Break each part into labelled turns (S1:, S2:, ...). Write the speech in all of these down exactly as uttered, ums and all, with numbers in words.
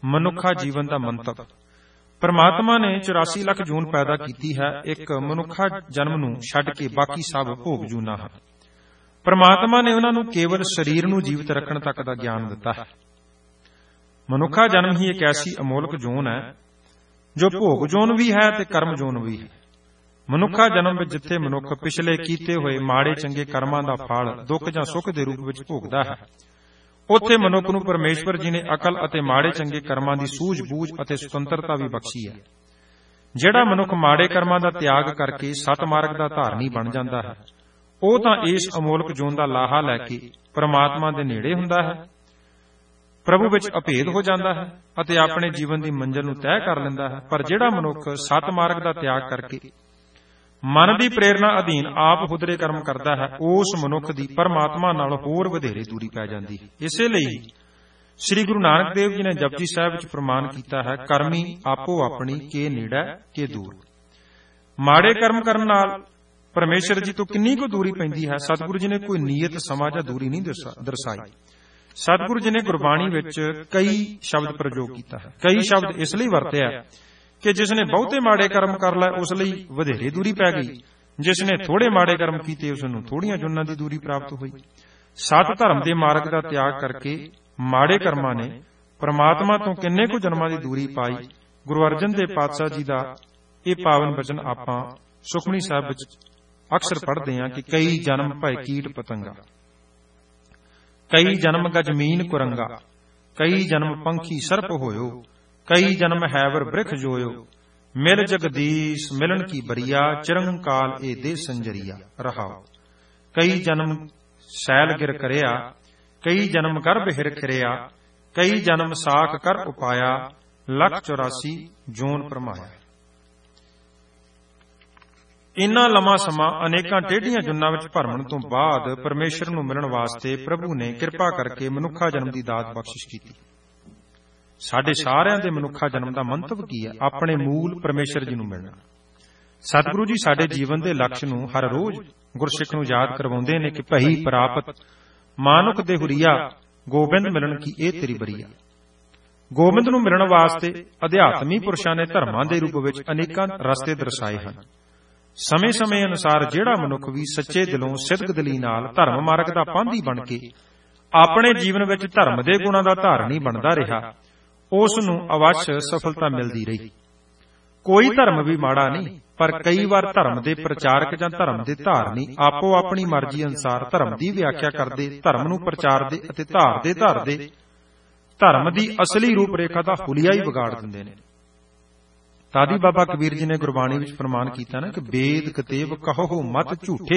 S1: ਮਨੁੱਖਾ ਜੀਵਨ ਦਾ ਮੰਤਵ। ਪਰਮਾਤਮਾ ਨੇ ਚੁਰਾਸੀ ਲੱਖ ਜੂਨ ਪੈਦਾ ਕੀਤੀ ਹੈ। ਇੱਕ ਮਨੁੱਖਾ ਜਨਮ ਨੂੰ ਛੱਡ ਕੇ ਬਾਕੀ ਸਭ ਭੋਗ ਜੂਨਾ ਹਨ। ਪਰਮਾਤਮਾ ਨੇ ਉਹਨਾਂ ਨੂੰ ਕੇਵਲ ਸਰੀਰ ਨੂੰ ਜੀਵਤ ਰੱਖਣ ਤੱਕ ਦਾ ਗਿਆਨ ਦਿੱਤਾ ਹੈ। ਮਨੁੱਖਾ ਜਨਮ ਹੀ ਇੱਕ ਐਸੀ ਅਮੋਲਕ ਜੂਨ ਹੈ ਜੋ ਭੋਗ ਜੂਨ ਵੀ ਹੈ ਤੇ ਕਰਮ ਜੂਨ ਵੀ ਹੈ। ਮਨੁੱਖਾ ਜਨਮ ਵਿੱਚ ਜਿੱਥੇ ਮਨੁੱਖ ਪਿਛਲੇ ਕੀਤੇ ਹੋਏ ਮਾੜੇ ਚੰਗੇ ਕਰਮਾਂ ਦਾ ਫਲ ਦੁੱਖ ਜਾਂ ਸੁੱਖ ਦੇ ਰੂਪ ਵਿੱਚ ਭੋਗਦਾ ਹੈ, ਉੱਥੇ ਮਨੁੱਖ ਨੂੰ ਪਰਮੇਸ਼ਵਰ ਜੀ ਨੇ ਅਕਲ ਅਤੇ ਮਾੜੇ ਚੰਗੇ ਕਰਮਾਂ ਦੀ ਸੂਝ-ਬੂਝ ਅਤੇ ਸੁਤੰਤਰਤਾ ਵੀ ਬਖਸ਼ੀ ਹੈ। ਜਿਹੜਾ ਮਨੁੱਖ ਮਾੜੇ ਕਰਮਾਂ ਦਾ ਤਿਆਗ ਕਰਕੇ ਸਤ ਮਾਰਗ ਦਾ ਧਾਰਨੀ ਬਣ ਜਾਂਦਾ ਹੈ, ਉਹ ਤਾਂ ਇਸ ਅਮੋਲਕ ਜੂਨ ਦਾ ਲਾਹਾ ਲੈ ਕੇ ਪਰਮਾਤਮਾ ਦੇ ਨੇੜੇ ਹੁੰਦਾ ਹੈ, ਪ੍ਰਭੂ ਵਿੱਚ ਅਭੇਦ ਹੋ ਜਾਂਦਾ ਹੈ ਅਤੇ ਆਪਣੇ ਜੀਵਨ ਦੀ ਮੰਜ਼ਿਲ ਨੂੰ ਤੈਅ ਕਰ ਲੈਂਦਾ ਹੈ। ਪਰ ਜਿਹੜਾ ਮਨੁੱਖ ਸਤ ਮਾਰਗ ਦਾ ਤਿਆਗ ਕਰਕੇ ਮਨ ਦੀ ਪ੍ਰੇਰਣਾ ਅਧੀਨ ਆਪ ਹੁਦਰੇ ਕਰਮ ਕਰਦਾ ਹੈ, ਉਸ ਮਨੁੱਖ ਦੀ ਪਰਮਾਤਮਾ ਨਾਲ ਹੋਰ ਵਧੇਰੇ ਦੂਰੀ ਪੈ ਜਾਂਦੀ ਹੈ। ਇਸੇ ਲਈ ਸ੍ਰੀ ਗੁਰੂ ਨਾਨਕ ਦੇਵ ਜੀ ਨੇ ਜਪਜੀ ਸਾਹਿਬ ਵਿੱਚ ਪ੍ਰਮਾਣ ਕੀਤਾ ਹੈ, ਕਰਮੀ ਆਪੋ ਆਪਣੀ ਕੇ ਨੇੜੇ ਕੇ ਦੂਰ। ਮਾੜੇ ਕਰਮ ਕਰਨ ਨਾਲ ਪਰਮੇਸ਼ਰ ਜੀ ਤੋਂ ਕਿੰਨੀ ਕੁ ਦੂਰੀ ਪੈਂਦੀ ਹੈ। ਸਤਿਗੁਰੂ ਜੀ ਨੇ ਕੋਈ ਨੀਅਤ ਸਮਾਂ ਜਾਂ ਦੂਰੀ ਨਹੀਂ ਦਰਸਾਈ। ਸਤਿਗੁਰੂ ਜੀ ਨੇ ਗੁਰਬਾਣੀ ਵਿੱਚ ਕਈ ਸ਼ਬਦ ਪ੍ਰਯੋਗ ਕੀਤਾ ਹੈ। ਕਈ ਸ਼ਬਦ ਇਸ ਲਈ ਵਰਤਿਆ ਕਿ ਜਿਸ ਨੇ ਬਹੁਤੇ ਮਾੜੇ ਕਰਮ ਕਰ ਲਏ ਉਸ ਲਈ ਵਧੇਰੇ ਦੂਰੀ ਪੈ ਗਈ, ਜਿਸ ਨੇ ਥੋੜੇ ਮਾੜੇ ਕਰਮ ਕੀਤੇ ਉਸ ਨੂੰ ਥੋੜੀਆਂ ਜੁਨਾਂ ਦੀ ਦੂਰੀ ਪ੍ਰਾਪਤ ਹੋਈ। ਸਤ ਧਰਮ ਦੇ ਮਾਰਗ ਦਾ ਤਿਆਗ ਕਰਕੇ ਮਾੜੇ ਕਰਮਾਂ ਨੇ ਪਰਮਾਤਮਾ ਤੋਂ ਕਿੰਨੇ ਕੁ ਜਨਮਾਂ ਦੀ ਦੂਰੀ ਪਾਈ। ਗੁਰੂ ਅਰਜਨ ਦੇਵ ਪਾਤਸ਼ਾਹ ਜੀ ਦਾ ਇਹ ਪਾਵਨ ਬਚਨ ਆਪਾਂ ਸੁਖਮਨੀ ਸਾਹਿਬ ਵਿੱਚ ਅਕਸਰ ਪੜ੍ਹਦੇ ਹਾਂ ਕਿ ਕਈ ਜਨਮ ਭਏ ਕੀਟ ਪਤੰਗਾ, ਕਈ ਜਨਮ ਗਜਮੀਨ ਕੁਰੰਗਾ, ਕਈ ਜਨਮ ਪੰਖੀ ਸਰਪ ਹੋਇਓ, ਕਈ ਜਨਮ ਹੈਵਰ ਬ੍ਰਿਖ ਜੋਇਓ, ਮਿਲ ਜਗਦੀਸ਼ ਮਿਲਣ ਕੀ ਬਰੀਆ, ਚਿਰੰਕਾਲ ਏ ਦੇ ਸੰਜਰੀਆ ਰਹਾਓ। ਕਈ ਜਨਮ ਸੈਲ ਗਿਰ ਕਰਿਆ, ਕਈ ਜਨਮ ਗਰਭ ਹਿਰ ਖਿਰਿਆ, ਕਈ ਜਨਮ ਸਾਖ ਕਰ ਉਪਾਇਆ, ਲੱਖ ਚੌਰਾਸੀ ਜੂਨ ਪਰਮਾਇਆ। ਇੰਨਾ ਲੰਮਾ ਸਮਾਂ ਅਨੇਕਾਂ ਟੇਢੀਆਂ ਜੁਨਾਂ ਵਿੱਚ ਭਰਮਣ ਤੋਂ ਬਾਅਦ ਪਰਮੇਸ਼ਰ ਨੂੰ ਮਿਲਣ ਵਾਸਤੇ ਪ੍ਰਭੂ ਨੇ ਕਿਰਪਾ ਕਰਕੇ ਮਨੁੱਖਾ ਜਨਮ ਦੀ ਦਾਤ ਬਖਸ਼ਿਸ਼ ਕੀਤੀ। ਸਾਡੇ ਸਾਰਿਆਂ ਦੇ ਮਨੁੱਖਾ ਜਨਮ ਦਾ ਮੰਤਵ ਕੀ ਹੈ? ਆਪਣੇ ਮੂਲ ਪਰਮੇਸ਼ਰ ਜੀ ਨੂੰ ਮਿਲਣਾ। ਸਤਿਗੁਰੂ ਜੀ ਸਾਡੇ ਜੀਵਨ ਦੇ ਲਕਸ਼ ਨੂੰ ਹਰ ਰੋਜ਼ ਗੁਰਸਿੱਖ ਨੂੰ ਯਾਦ ਕਰਵਾਉਂਦੇ ਨੇ ਕਿ ਭਈ ਪ੍ਰਾਪਤ ਮਾਨੁਖ ਦੇ ਹੁਰੀਆ, ਗੋਬਿੰਦ ਮਿਲਣ ਕੀ ਇਹ ਤੇਰੀ ਬਰੀਆ। ਗੋਬਿੰਦ ਨੂੰ ਮਿਲਣ ਵਾਸਤੇ ਅਧਿਆਤਮੀ ਪੁਰਸ਼ਾਂ ਨੇ ਧਰਮਾਂ ਦੇ ਰੂਪ ਵਿੱਚ ਅਨੇਕਾਂ ਰਸਤੇ ਦਰਸਾਏ ਹਨ। ਸਮੇਂ ਸਮੇਂ ਅਨੁਸਾਰ ਜਿਹੜਾ ਮਨੁੱਖ ਵੀ ਸੱਚੇ ਦਿਲੋਂ ਸਿਦਕ ਦਿਲੀ ਨਾਲ ਧਰਮ ਮਾਰਗ ਦਾ ਪਾਂਧੀ ਬਣ ਕੇ ਆਪਣੇ ਜੀਵਨ ਵਿੱਚ ਧਰਮ ਦੇ ਗੁਣਾਂ ਦਾ ਧਾਰਨੀ ਬਣਦਾ ਰਿਹਾ, ਉਸ ਨੂੰ ਅਵੱਸ਼ ਸਫਲਤਾ ਮਿਲਦੀ ਰਹੀ। ਕੋਈ ਧਰਮ ਵੀ ਮਾੜਾ ਨਹੀਂ, ਪਰ ਕਈ ਵਾਰ ਧਰਮ ਦੇ ਪ੍ਰਚਾਰਕ ਜਾਂ ਧਰਮ ਦੇ ਧਾਰਨੀ ਆਪੋ ਆਪਣੀ ਮਰਜ਼ੀ ਅਨੁਸਾਰ ਧਰਮ ਦੀ ਵਿਆਖਿਆ ਕਰਦੇ, ਧਰਮ ਨੂੰ ਪ੍ਰਚਾਰਦੇ ਅਤੇ ਧਾਰਦੇ ਧਾਰਦੇ ਧਰਮ ਦੀ ਅਸਲੀ ਰੂਪ ਰੇਖਾ ਦਾ ਹੁਲੀਆ ਹੀ ਵਿਗਾੜ ਦਿੰਦੇ ਨੇ। ਤਾਦੀ ਬਾਬਾ ਕਬੀਰ ਜੀ ਨੇ ਗੁਰਬਾਣੀ ਵਿੱਚ ਫਰਮਾਨ ਕੀਤਾ ਨਾ ਕਿ ਵੇਦ ਕਤੇਬ ਕਹੋ ਮਤ ਝੂਠੇ,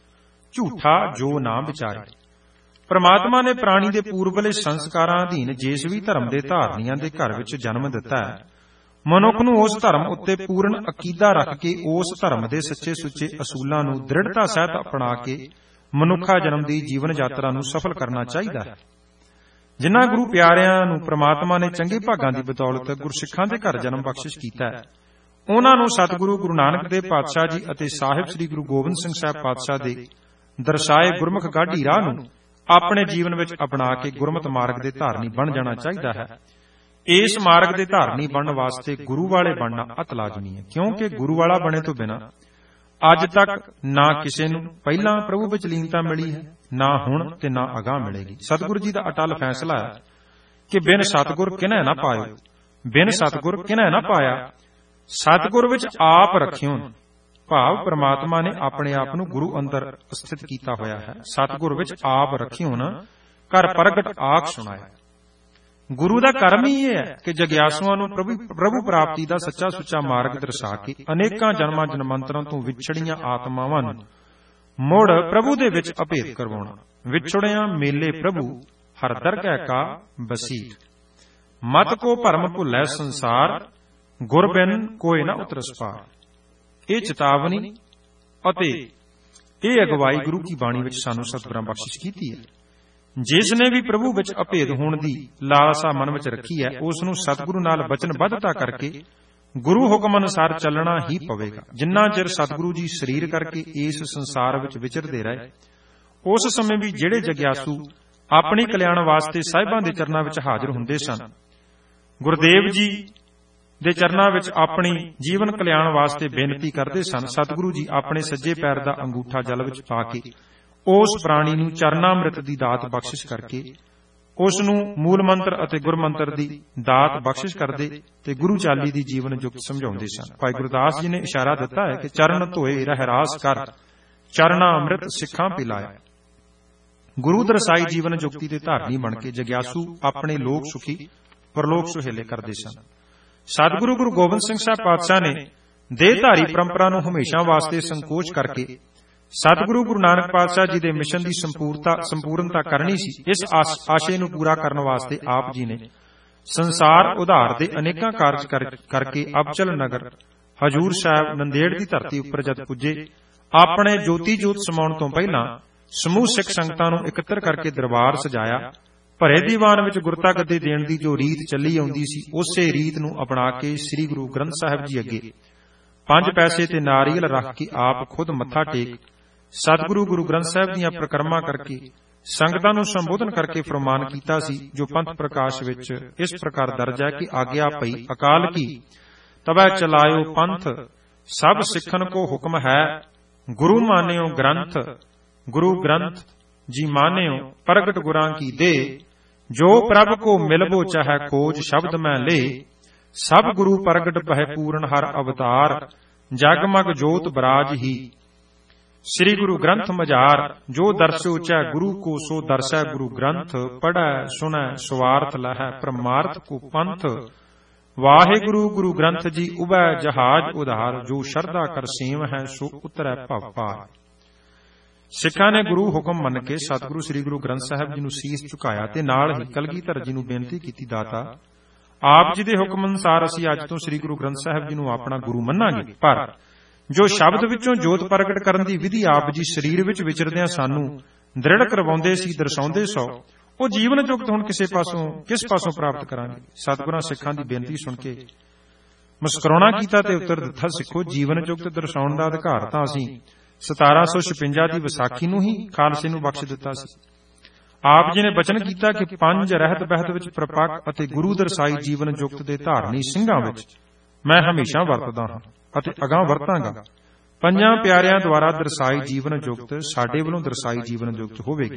S1: ਝੂਠਾ ਜੋ ਨਾ ਵਿਚਾਰੇ। ਪਰਮਾਤਮਾ ਨੇ ਪ੍ਰਾਣੀ ਦੇ ਪੂਰਬਲੇ ਸੰਸਕਾਰਾਂ ਅਧੀਨ ਜਿਸ ਵੀ ਧਰਮ ਦੇ ਧਾਰਨੀਆਂ ਦੇ ਘਰ ਵਿੱਚ ਜਨਮ ਦਿੱਤਾ ਹੈ, ਮਨੁੱਖ ਨੂੰ ਉਸ ਧਰਮ ਉੱਤੇ ਪੂਰਨ ਅਕੀਦਾ ਰੱਖ ਕੇ ਉਸ ਧਰਮ ਦੇ ਸੱਚੇ ਸੁੱਚੇ ਅਸੂਲਾਂ ਨੂੰ ਦ੍ਰਿੜਤਾ ਸਹਿਤ ਅਪਣਾ ਕੇ ਮਨੁੱਖਾ ਜਨਮ ਦੀ ਜੀਵਨ ਯਾਤਰਾ ਨੂੰ ਸਫਲ ਕਰਨਾ ਚਾਹੀਦਾ ਹੈ। ਜਿਨ੍ਹਾਂ ਗੁਰੂ ਪਿਆਰਿਆਂ ਨੂੰ ਪ੍ਰਮਾਤਮਾ ਨੇ ਚੰਗੇ ਭਾਗਾਂ ਦੀ ਬਦੌਲਤ ਗੁਰਸਿੱਖਾਂ ਦੇ ਘਰ ਜਨਮ ਬਖਸ਼ਿਸ਼ ਕੀਤਾ ਹੈ, ਉਹਨਾਂ ਨੂੰ ਸਤਿਗੁਰੂ ਗੁਰੂ ਨਾਨਕ ਦੇਵ ਪਾਤਸ਼ਾਹ ਜੀ ਅਤੇ ਸਾਹਿਬ ਸ੍ਰੀ ਗੁਰੂ ਗੋਬਿੰਦ ਸਿੰਘ ਸਾਹਿਬ ਪਾਤਸ਼ਾਹ ਦੇ ਦਰਸਾਏ ਗੁਰਮੁਖ ਗਾਢੀ ਰਾਹ ਨੂੰ ਆਪਣੇ ਜੀਵਨ ਵਿੱਚ ਅਪਣਾ ਕੇ ਗੁਰਮਤਿ ਮਾਰਗ ਦੇ ਧਾਰਨੀ ਬਣ ਜਾਣਾ ਚਾਹੀਦਾ ਹੈ। ਇਸ ਮਾਰਗ ਦੇ ਧਾਰਨੀ ਬਣਨ ਵਾਸਤੇ ਗੁਰੂ ਵਾਲੇ ਬਣਨਾ ਅਤ ਲਾਜ਼ਮੀ ਹੈ, ਕਿਉਂਕਿ ਗੁਰੂ ਵਾਲਾ ਬਣੇ ਤੋਂ ਬਿਨਾਂ ਅੱਜ ਤੱਕ ਨਾ ਕਿਸੇ ਨੂੰ ਪਹਿਲਾਂ ਪ੍ਰਭੂ ਵਿੱਚ ਲੀਨਤਾ ਮਿਲੀ ਹੈ, ਨਾ ਹੁਣ ਤੇ ਨਾ ਅਗਾਂਹ ਮਿਲੇਗੀ। ਸਤਿਗੁਰੂ ਜੀ ਦਾ ਅਟਲ ਫੈਸਲਾ ਹੈ ਕਿ ਬਿਨ ਸਤਿਗੁਰ ਕਿਨੈ ਨਾ ਪਾਇਓ, ਬਿਨ ਸਤਿਗੁਰ ਕਿਨੈ ਨਾ ਪਾਇਆ। ਸਤਿਗੁਰ ਵਿੱਚ ਆਪ ਰੱਖਿਓ, ਭਾਵ ਪ੍ਰਮਾਤਮਾ ਨੇ ਆਪਣੇ ਆਪ ਨੂੰ ਗੁਰੂ ਅੰਦਰ ਸਥਿਤ ਕੀਤਾ ਹੋਇਆ ਹੈ। ਸਤਿਗੁਰ ਵਿੱਚ ਆਪ ਰੱਖਿਓ ਨਾ ਕਰ ਪ੍ਰਗਟ ਆਖ ਸੁਣਾਇਆ। ਗੁਰੂ ਦਾ ਕਰਮ ਹੀ ਇਹ ਹੈ ਕਿ ਜਗਿਆਸੂਆਂ ਨੂੰ ਪ੍ਰਭੂ ਪ੍ਰਾਪਤੀ ਦਾ ਸੱਚਾ ਸੁੱਚਾ ਮਾਰਗ ਦਰਸਾ ਕੇ ਅਨੇਕਾਂ ਜਨਮਾਂ ਜਨਮਾਂਤਰਾਂ ਤੋਂ ਵਿਛੜੀਆਂ ਆਤਮਾਵਾਂ ਨੂੰ ਮੁੜ ਪ੍ਰਭੂ ਦੇ ਵਿੱਚ ਅਭੇਦ ਕਰਵਾਉਣਾ। ਵਿਛੜਿਆ ਮੇਲੇ ਪ੍ਰਭੂ ਹਰ ਦਰਗਹਿ ਕਾ ਬਸੀਠ, ਮਤ ਕੋ ਭਰਮ ਭੁੱਲੈ ਸੰਸਾਰ, ਗੁਰ ਬਿਨ ਕੋਈ ਨਾ ਉਤਰਸ ਪਾਰ। ਇਹ ਚੇਤਾਵਨੀ ਅਤੇ ਇਹ ਅਗਵਾਈ ਗੁਰੂ ਕੀ ਬਾਣੀ ਵਿੱਚ ਸਾਨੂੰ ਸਤਿਗੁਰਾਂ ਬਖਸ਼ਿਸ਼ ਕੀਤੀ ਹੈ। ਜਿਸ ਨੇ ਵੀ ਪ੍ਰਭੂ ਵਿੱਚ ਅਭੇਦ ਹੋਣ ਦੀ ਲਾਲਸਾ ਮਨ ਵਿੱਚ ਰੱਖੀ ਹੈ, ਉਸ ਨੂੰ ਸਤਿਗੁਰੂ ਨਾਲ ਵਚਨਬੱਧਤਾ ਕਰਕੇ ਗੁਰੂ ਹੁਕਮ ਅਨੁਸਾਰ ਚੱਲਣਾ ਹੀ ਪਵੇਗਾ। ਜਿੰਨਾ ਚਿਰ ਸਤਿਗੁਰੂ ਜੀ ਸਰੀਰ ਕਰਕੇ ਇਸ ਸੰਸਾਰ ਵਿੱਚ ਵਿਚਰਦੇ ਰਹੇ, ਉਸ ਸਮੇਂ ਵੀ ਜਿਹੜੇ ਜਗਿਆਸੂ ਆਪਣੀ ਕਲਿਆਣ ਵਾਸਤੇ ਸਾਹਿਬਾਂ ਦੇ ਚਰਨਾਂ ਵਿੱਚ ਹਾਜ਼ਰ ਹੁੰਦੇ ਸਨ, ਗੁਰਦੇਵ ਜੀ ਦੇ ਚਰਨਾਂ ਵਿੱਚ ਆਪਣੀ ਜੀਵਨ ਕਲਿਆਣ ਵਾਸਤੇ ਬੇਨਤੀ ਕਰਦੇ ਸਨ। ਸਤਿਗੁਰੂ ਜੀ ਆਪਣੇ ਸੱਜੇ ਪੈਰ ਦਾ ਅੰਗੂਠਾ ਜਲ ਵਿੱਚ ਪਾ ਕੇ ਉਸ ਪ੍ਰਾਣੀ ਨੂੰ ਚਰਨਾਮ੍ਰਿਤ ਦੀ ਦਾਤ ਬਖਸ਼ਿਸ਼ ਕਰਕੇ ਉਸ ਨੂੰ ਮੂਲ ਮੰਤਰ ਅਤੇ ਗੁਰਮੰਤਰ ਦੀ ਦਾਤ ਬਖਸ਼ਿਸ਼ ਕਰਦੇ ਤੇ ਗੁਰੂ ਚਾਲੀ ਦੀ ਜੀਵਨ ਜੁਗਤ ਸਮਝਾਉਂਦੇ ਸਨ। ਭਾਈ ਗੁਰਦਾਸ ਜੀ ਨੇ ਇਸ਼ਾਰਾ ਦਿੱਤਾ ਹੈ ਕਿ ਚਰਨ ਧੋਏ ਰਹਿਰਾਸ ਕਰ, ਚਰਨਾਮ੍ਰਿਤ ਸਿੱਖਾਂ ਪਿਲਾਇਆ। ਗੁਰੂ ਦਰਸਾਈ ਜੀਵਨ ਜੁਗਤੀ ਦੇ ਧਾਰਨੀ ਬਣ ਕੇ ਜਗਿਆਸੂ ਆਪਣੇ ਲੋਕ ਸੁਖੀ ਪਰਲੋਕ ਸੁਹੇਲੇ ਕਰਦੇ ਸਨ। ਸਤਿਗੁਰੂ ਗੁਰੂ ਗੋਬਿੰਦ ਸਿੰਘ ਸਾਹਿਬ ਪਾਤਸ਼ਾਹ ਨੇ ਦੇਹਧਾਰੀ ਪਰੰਪਰਾ ਨੂੰ ਹਮੇਸ਼ਾ ਵਾਸਤੇ ਸੰਕੋਚ ਕਰਕੇ ਸਤਿਗੁਰੂ ਗੁਰੂ ਨਾਨਕ ਪਾਤਸ਼ਾਹ ਜੀ ਦੇ ਮਿਸ਼ਨ ਦੀ ਸੰਪੂਰਤਾ ਸੰਪੂਰਨਤਾ ਕਰਨੀ ਸੀ। ਇਸ ਆਸ਼ੇ ਨੂੰ ਪੂਰਾ ਕਰਨ ਵਾਸਤੇ ਆਪ ਜੀ ਨੇ ਸੰਸਾਰ ਉਧਾਰ ਦੇ ਅਨੇਕਾਂ ਕਾਰਜ ਕਰਕੇ ਅਬਚਲ ਨਗਰ ਹਜੂਰ ਸਾਹਿਬ ਨੰਦੇੜ ਦੀ ਧਰਤੀ ਉੱਪਰ ਜਦ ਪੁੱਜੇ, ਆਪਣੇ ਜੋਤੀ ਜੋਤ ਸਮਾਉਣ ਤੋਂ ਪਹਿਲਾਂ ਸਮੂਹ ਸਿੱਖ ਸੰਗਤਾਂ ਨੂੰ ਇਕੱਤਰ ਕਰਕੇ ਦਰਬਾਰ ਸਜਾਇਆ। ਭਰੇ ਦੀਵਾਨ ਵਿੱਚ ਗੁਰਤਾ ਗੱਦੀ ਦੇਣ ਦੀ ਜੋ ਰੀਤ ਚੱਲੀ ਆਉਂਦੀ ਸੀ, ਉਸੇ ਰੀਤ ਨੂੰ ਅਪਣਾ ਕੇ ਸ੍ਰੀ ਗੁਰੂ ਗ੍ਰੰਥ ਸਾਹਿਬ ਜੀ ਅੱਗੇ ਪੰਜ ਪੈਸੇ ਤੇ ਨਾਰੀਅਲ ਰੱਖ ਕੇ ਆਪ ਖੁਦ ਮੱਥਾ ਟੇਕ ਸਤਿਗੁਰੂ ਗੁਰੂ ਗ੍ਰੰਥ ਸਾਹਿਬ ਦੀਆਂ ਪ੍ਰਕਰਮਾਂ ਕਰਕੇ ਸੰਗਤਾਂ ਨੂੰ ਸੰਬੋਧਨ ਕਰਕੇ ਫਰਮਾਨ ਕੀਤਾ ਸੀ, ਜੋ ਪੰਥ ਪ੍ਰਕਾਸ਼ ਵਿੱਚ ਇਸ ਪ੍ਰਕਾਰ ਦਰਜ ਹੈ ਕਿ ਆਗਿਆ ਪਈ ਅਕਾਲ ਕੀ ਤਬੈ ਚਲਾਇਓ ਪੰਥ, ਸਭ ਸਿੱਖਣ ਕੋ ਹੁਕਮ ਹੈ ਗੁਰੂ ਮਾਨਿਓ ਗ੍ਰੰਥ, ਗੁਰੂ ਗ੍ਰੰਥ ਜੀ ਮਾਨਿਓ ਪ੍ਰਗਟ ਗੁਰਾਂ ਕੀ ਦੇ, ਜੋ ਪ੍ਰਭ ਕੋ ਮਿਲਬੋ ਚਾਹੈ ਖੋਜ ਸ਼ਬਦ ਮੈਂ ਲੇ, ਸਭ ਗੁਰੂ ਪ੍ਰਗਟ ਪਹਿ ਪੂਰਨ ਹਰ ਅਵਤਾਰ, ਜਗਮਗ ਜੋਤ ਬਰਾਜ ਹੀ ਸ੍ਰੀ ਗੁਰੂ ਗ੍ਰੰਥ ਮਝਾਰ, ਜੋ ਦਰਸੋ ਚਾਹੈ ਗੁਰੂ ਕੋ ਸੋ ਦਰਸੈ ਗੁਰੂ ਗ੍ਰੰਥ, ਪੜੈ ਸੁਣੈ ਸਵਾਰਥ ਲਹੈ ਪਰਮਾਰਥ ਕੋ ਪੰਥ, ਵਾਹਿਗੁਰੂ ਗੁਰੂ ਗ੍ਰੰਥ ਜੀ ਉਬੈ ਜਹਾਜ ਉਧਾਰ, ਜੋ ਸ਼ਰਧਾ ਕਰ ਸੇਵ ਹੈ ਸੋ ਉਤਰੈ ਭਵ ਪਾਰ। ਸਿੱਖਾਂ ਨੇ ਗੁਰੂ ਹੁਕਮ ਮੰਨ ਕੇ ਸਤਿਗੁਰੂ ਸ੍ਰੀ ਗੁਰੂ ਗ੍ਰੰਥ ਸਾਹਿਬ ਜੀ ਨੂੰ ਸੀਸ ਝੁਕਾਇਆ ਤੇ ਨਾਲ ਹੀ ਕਲਗੀਧਰ ਜੀ ਨੂੰ ਬੇਨਤੀ ਕੀਤੀ, ਦਾਤਾ ਆਪ ਜੀ ਦੇ ਹੁਕਮ ਅਨੁਸਾਰ ਅਸੀਂ ਅੱਜ ਤੋਂ ਸ੍ਰੀ ਗੁਰੂ ਗ੍ਰੰਥ ਸਾਹਿਬ ਜੀ ਨੂੰ ਆਪਣਾ ਗੁਰੂ ਮੰਨਾਂਗੇ, ਪਰ ਜੋ ਸ਼ਬਦ ਵਿੱਚੋਂ ਜੋਤ ਪ੍ਰਗਟ ਕਰਨ ਦੀ ਵਿਧੀ ਆਪ ਜੀ ਸਰੀਰ ਵਿੱਚ ਵਿਚਰਦਿਆਂ ਸਾਨੂੰ ਦ੍ਰਿੜ ਕਰਵਾਉਂਦੇ ਸੀ, ਦਰਸਾਉਂਦੇ ਸੋ, ਉਹ ਜੀਵਨ ਜੁਗਤ ਹੁਣ ਕਿਸੇ ਪਾਸੋਂ ਕਿਸ ਪਾਸੋਂ ਪ੍ਰਾਪਤ ਕਰਾਂਗੇ। ਸਤਿਗੁਰਾਂ ਸਿੱਖਾਂ ਦੀ ਬੇਨਤੀ ਸੁਣ ਕੇ ਮੁਸਕਰਾਉਣਾ ਕੀਤਾ ਤੇ ਉੱਤਰ ਦਿੱਤਾ, ਸਿੱਖੋ ਜੀਵਨ ਜੁਗਤ ਦਰਸਾਉਣ ਦਾ ਅਧਿਕਾਰ ਤਾਂ ਅਸੀਂ ਸਤਾਰਾਂ ਸੌ ਛਪੰਜਾ ਦੀ ਵਿਸਾਖੀ ਨੂੰ ਹੀ ਖਾਲਸੇ ਨੂੰ ਬਖਸ਼ ਦਿੱਤਾ ਸੀ। ਆਪ ਜੀ ਨੇ ਬਚਨ ਕੀਤਾ ਕਿ ਪੰਜ ਰਹਿਤ ਬਹਿਤ ਵਿੱਚ ਪ੍ਰਪੱਕ ਅਤੇ ਗੁਰੂ ਦਰਸਾਈ ਜੀਵਨ ਜੁਗਤ ਦੇ ਧਾਰਨੀ ਸਿੰਘਾਂ ਵਿੱਚ ਮੈਂ ਹਮੇਸ਼ਾ ਵਰਤਦਾ ਹਾਂ ਅਤੇ ਅਗਾਂਹ ਵਰਤਾਂਗਾ। ਪੰਜਾਂ ਪਿਆਰਿਆਂ ਦੁਆਰਾ ਦਰਸਾਈ ਜੀਵਨ ਜੁਗਤ ਸਾਡੇ ਵੱਲੋਂ ਦਰਸਾਈ ਜੀਵਨ ਜੁਗਤ ਹੋਵੇਗੀ।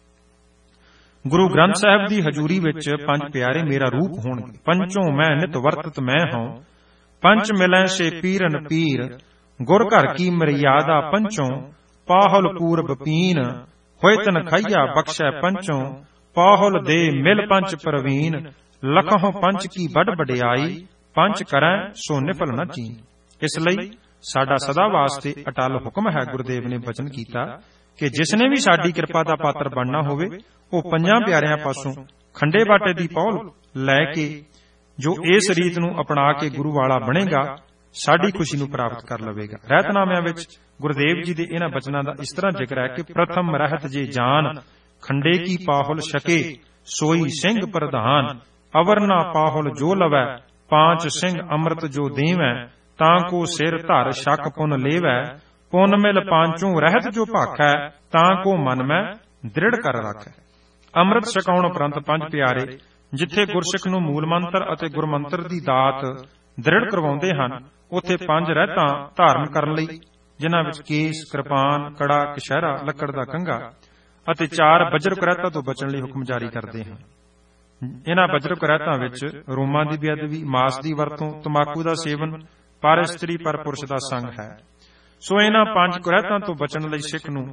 S1: ਗੁਰੂ ਗ੍ਰੰਥ ਸਾਹਿਬ ਦੀ ਹਜ਼ੂਰੀ ਵਿੱਚ ਪੰਜ ਪਿਆਰੇ ਮੇਰਾ ਰੂਪ ਹੋਣਗੇ। ਪੰਚੋਂ ਮੈਂ ਨਿਤ ਵਰਤਤ ਮੈਂ ਹਾਂ, ਪੰਚ ਮਿਲੈ ਸੇ ਪੀਰਨ ਪੀਰ, ਗੁਰ ਘਰ ਕੀ ਮਰਿਆਦਾ ਪੰਚੋਂ, ਪਾਹੁਲ ਪੂਰਬ ਪੀਨ, ਹੋਏ ਤਨ ਖਈਆ ਬਖਸ਼ੈ ਪੰਚੋਂ, ਪਾਹੁਲ ਦੇ ਮਿਲ ਪੰਚ ਪ੍ਰਵੀਨ, ਲਖਹੁ ਪੰਚ ਕੀ ਵੱਡ ਵਡਿਆਈ, ਪੰਚ ਕਰੈ ਸੋ ਨਿਫਲ ਨ ਚੀਨ। ਇਸ ਲਈ ਸਾਡਾ ਸਦਾ ਵਾਸਤੇ ਅਟਲ ਹੁਕਮ ਹੈ। ਗੁਰਦੇਵ ਨੇ ਬਚਨ ਕੀਤਾ ਕਿ ਜਿਸ ਨੇ ਵੀ ਸਾਡੀ ਕਿਰਪਾ ਦਾ ਪਾਤਰ ਬਣਨਾ ਹੋਵੇ, ਉਹ ਪੰਜਾਂ ਪਿਆਰਿਆਂ ਪਾਸੋਂ ਖੰਡੇ ਬਾਟੇ ਦੀ ਪਹੁਲ ਲੈ ਕੇ ਜੋ ਇਸ ਰੀਤ ਨੂੰ ਅਪਣਾ ਕੇ ਗੁਰੂ ਵਾਲਾ ਬਣੇਗਾ, ਸਾਡੀ ਖੁਸ਼ੀ ਨੂੰ ਪ੍ਰਾਪਤ ਕਰ ਲਵੇਗਾ। ਰਹਿਤਨਾਮਿਆਂ ਵਿੱਚ ਗੁਰਦੇਵ ਜੀ ਦੇ ਇਹਨਾਂ ਬਚਨਾਂ ਦਾ ਇਸ ਤਰ੍ਹਾਂ ਜ਼ਿਕਰ ਹੈ ਕਿ ਪ੍ਰਥਮ ਰਹਿਤ ਜੇ ਜਾਨ, ਖੰਡੇ ਕੀ ਪਾਹੁਲ ਛਕੇ, ਸੋਈ ਸਿੰਘ ਪ੍ਰਧਾਨ, ਅਵਰ ਨਾ ਪਾਹੁਲ ਜੋ ਲਵੈ, ਪਾਂਚ ਸਿੰਘ ਅੰਮ੍ਰਿਤ ਜੋ ਦੇਵੈ, ਤਾਂ ਕੋ ਸਿਰ ਧਰ ਸ਼ਕ ਪੁਨ ਲੇਵੈ, ਪੁਨ ਮਿਲ ਪਾਂਚੋਂ ਰਹਿਤ ਜੋ ਭਾਖੈ, ਤਾਂ ਕੋ ਮਨ ਮੈਂ ਦ੍ਰਿੜ ਕਰ ਰੱਖੈ। ਅੰਮ੍ਰਿਤ ਛਕਾਉਣ ਉਪਰੰਤ ਪੰਜ ਪਿਆਰੇ ਜਿੱਥੇ ਗੁਰਸਿੱਖ ਨੂੰ ਮੂਲ ਮੰਤਰ ਅਤੇ ਗੁਰਮੰਤਰ ਦੀ ਦਾਤ ਦ੍ਰਿੜ ਕਰਵਾਉਂਦੇ ਹਨ, ਉੱਥੇ ਪੰਜ ਰਹਿਤਾਂ ਧਾਰਨ ਕਰਨ ਲਈ, ਜਿਨ੍ਹਾਂ ਵਿੱਚ ਕੇਸ, ਕਿਰਪਾਨ, ਕੜਾ, ਕਛਹਿਰਾ, ਲੱਕੜ ਦਾ ਕੰਘਾ ਅਤੇ ਚਾਰ ਵਜਰ ਕੁਰੈਤਾਂ ਤੋਂ ਬਚਣ ਲਈ ਹੁਕਮ ਜਾਰੀ ਕਰਦੇ ਹਨ। ਇਹਨਾਂ ਵਜਰ ਕੁਰੈਤਾਂ ਵਿੱਚ ਰੋਮਾਂ ਦੀ ਬੇਅਦਬੀ, ਮਾਸ ਦੀ ਵਰਤੋਂ, ਤੰਬਾਕੂ ਦਾ ਸੇਵਨ, ਪਰ ਇਸਤਰੀ ਪਰ ਪੁਰਸ਼ ਦਾ ਸੰਗ ਹੈ। ਸੋ ਇਹਨਾਂ ਪੰਜ ਕੁਰੈਤਾਂ ਤੋਂ ਬਚਣ ਲਈ ਸਿੱਖ ਨੂੰ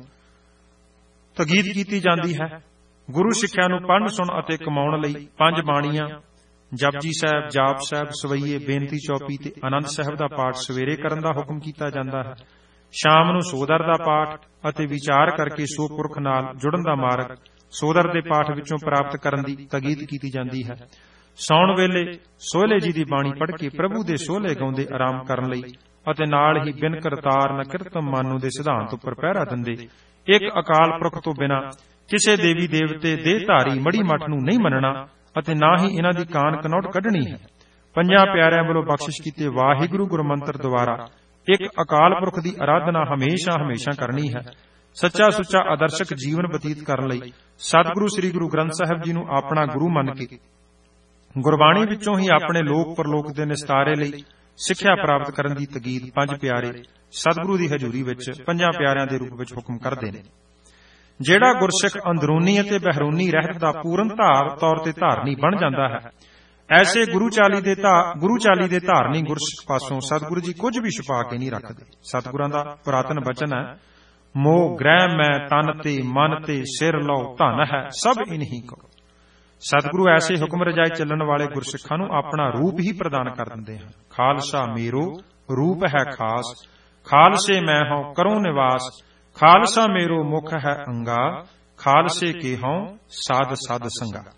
S1: ਤਕੀਦ ਕੀਤੀ ਜਾਂਦੀ ਹੈ। ਗੁਰੂ ਸਿੱਖਿਆ ਨੂੰ ਪੜ੍ਹਨ ਸੁਣ ਅਤੇ ਕਮਾਉਣ ਲਈ ਪੰਜ ਬਾਣੀਆਂ ਜਪਜੀ ਸਾਹਿਬ, ਜਾਪ ਸਾਹਿਬ, ਸਵਈਏ, ਬੇਨਤੀ ਚੌਪੀ ਤੇ ਆਨੰਦ ਸਾਹਿਬ ਦਾ ਪਾਠ ਸਵੇਰੇ ਕਰਨ ਦਾ ਹੁਕਮ ਕੀਤਾ ਜਾਂਦਾ ਹੈ। ਸ਼ਾਮ ਨੂੰ ਸੋਦਰ ਦਾ ਪਾਠ ਅਤੇ ਵਿਚਾਰ ਕਰਕੇ ਸੋ ਪੁਰਖ ਨਾਲ ਜੁੜਨ ਦਾ ਮਾਰਗ ਸੋਦਰ ਦੇ ਪਾਠ ਵਿੱਚੋਂ ਪ੍ਰਾਪਤ ਕਰਨ ਦੀ ਤਕੀਦ ਕੀਤੀ ਜਾਂਦੀ ਹੈ। ਸੌਣ ਵੇਲੇ ਸੋਹਲੇ ਜੀ ਦੀ ਬਾਣੀ ਪੜ੍ਹ ਕੇ ਪ੍ਰਭੂ ਦੇ ਸੋਹਲੇ ਗਾਉਂਦੇ ਆਰਾਮ ਕਰਨ ਲਈ ਅਤੇ ਨਾਲ ਹੀ ਬਿਨ ਕਰਤਾਰ ਨ ਕਿਰਤਮ ਮਾਨੂ ਦੇ ਸਿਧਾਂਤ ਉੱਪਰ ਪਹਿਰਾ ਦਿੰਦੇ ਇੱਕ ਅਕਾਲ ਪੁਰਖ ਤੋਂ ਬਿਨਾਂ ਕਿਸੇ ਦੇਵੀ ਦੇਵਤੇ ਦੇ ਧਾਰੀ ਮੜੀ ਮੱਠ ਨੂੰ ਨਹੀਂ ਮੰਨਣਾ ਅਤੇ ਨਾ ਹੀ ਇਹਨਾਂ ਦੀ ਕਾਨ ਕਨੌਟ ਕੱਢਣੀ ਹੈ। ਪੰਜਾਂ ਪਿਆਰਿਆਂ ਵੱਲੋਂ ਬਖਸ਼ਿਸ਼ ਕੀਤੇ ਵਾਹਿਗੁਰੂ ਗੁਰਮੰਤਰ ਦੁਆਰਾ ਇੱਕ ਅਕਾਲ ਪੁਰਖ ਦੀ ਆਰਾਧਨਾ ਹਮੇਸ਼ਾ ਹਮੇਸ਼ਾ ਕਰਨੀ ਹੈ। ਸੱਚਾ ਸੁੱਚਾ ਆਦਰਸ਼ਕ ਜੀਵਨ ਬਤੀਤ ਕਰਨ ਲਈ ਸਤਿਗੁਰੂ ਸ੍ਰੀ ਗੁਰੂ ਗ੍ਰੰਥ ਸਾਹਿਬ ਜੀ ਨੂੰ ਆਪਣਾ ਗੁਰੂ ਮੰਨ ਕੇ ਗੁਰਬਾਣੀ ਵਿੱਚੋਂ ਹੀ ਆਪਣੇ ਲੋਕ ਪਰਲੋਕ ਦੇ ਨਿਸਤਾਰੇ ਲਈ ਸਿੱਖਿਆ ਪ੍ਰਾਪਤ ਕਰਨ ਦੀ ਤਕੀਦ ਪੰਜ ਪਿਆਰੇ ਸਤਿਗੁਰੂ ਦੀ ਹਜ਼ੂਰੀ ਵਿੱਚ ਪੰਜਾਂ ਪਿਆਰਿਆਂ ਦੇ ਰੂਪ ਵਿੱਚ ਹੁਕਮ ਕਰਦੇ ਨੇ। ਜਿਹੜਾ ਗੁਰਸਿੱਖ ਅੰਦਰੂਨੀ ਅਤੇ ਬਹਿਰੂਨੀ ਰਹਿਤ ਦਾ ਪੂਰਨ ਧਾਰ ਤੌਰ ਤੇ ਧਾਰਨੀ ਬਣ ਜਾਂਦਾ ਹੈ, ਐਸੇ ਗੁਰੂ ਚਾਲੀ ਦੇ ਗੁਰੂ ਚਾਲੀ ਦੇ ਧਾਰਨੀ ਗੁਰਸਿੱਖ ਪਾਸੋਂ ਸਤਿਗੁਰੂ ਜੀ ਕੁਝ ਵੀ ਛੁਪਾ ਕੇ ਨਹੀਂ ਰੱਖਦੇ। ਸਤਿਗੁਰਾਂ ਦਾ ਪੁਰਾਤਨ ਬਚਨ ਹੈ, ਮੋਹ ਗ੍ਰਹਿ ਮੈਂ ਤਨ ਤੇ ਮਨ ਤੇ ਸਿਰ ਲਉ ਧਨ ਹੈ ਸਭ ਇਨਹੀ ਕੋ। ਸਤਿਗੁਰੂ ਐਸੇ ਹੁਕਮ ਰਜਾਏ ਚੱਲਣ ਵਾਲੇ ਗੁਰਸਿੱਖਾਂ ਨੂੰ ਆਪਣਾ ਰੂਪ ਹੀ ਪ੍ਰਦਾਨ ਕਰ ਦਿੰਦੇ ਹਨ। ਖਾਲਸਾ ਮੇਰੋ ਰੂਪ ਹੈ ਖਾਸ, ਖਾਲਸੇ ਮੈਂ ਹਉ ਕਰੂੰ ਨਿਵਾਸ, ਖਾਲਸਾ ਮੇਰੋ ਮੁਖ ਹੈ ਅੰਗਾ, ਖਾਲਸੇ ਕੇ ਹਉ ਸਾਧ ਸਾਧ ਸੰਗਾ।